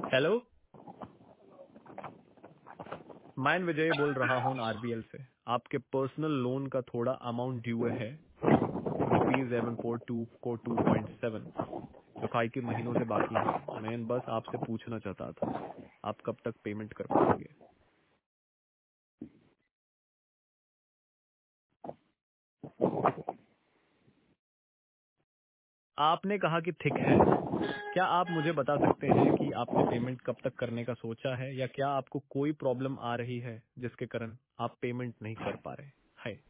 Hello, मैं विजय बोल रहा हूँ आरबीएल से। आपके पर्सनल लोन का थोड़ा अमाउंट ड्यू है, ₹74242.7, जो कई के महीनों से बाकी है। मैं बस आपसे पूछना चाहता था, आप कब तक पेमेंट कर पाएंगे? आपने कहा कि ठीक है। क्या आप मुझे बता सकते हैं कि आपने पेमेंट कब तक करने का सोचा है, या क्या आपको कोई प्रॉब्लम आ रही है जिसके कारण आप पेमेंट नहीं कर पा रहे हैं?